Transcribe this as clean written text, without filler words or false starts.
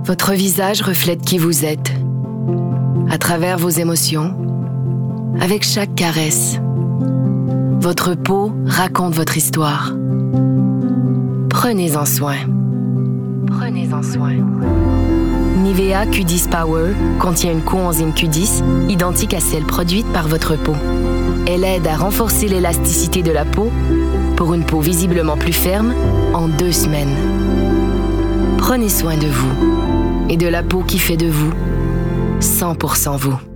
Votre visage reflète qui vous êtes, à travers vos émotions, avec chaque caresse. Votre peau raconte votre histoire. Prenez-en soin. Prenez-en soin. Nivea Q10 Power contient une coenzyme Q10 identique à celle produite par votre peau. Elle aide à renforcer l'élasticité de la peau pour une peau visiblement plus ferme en 2 semaines. Prenez soin de vous et de la peau qui fait de vous 100% vous.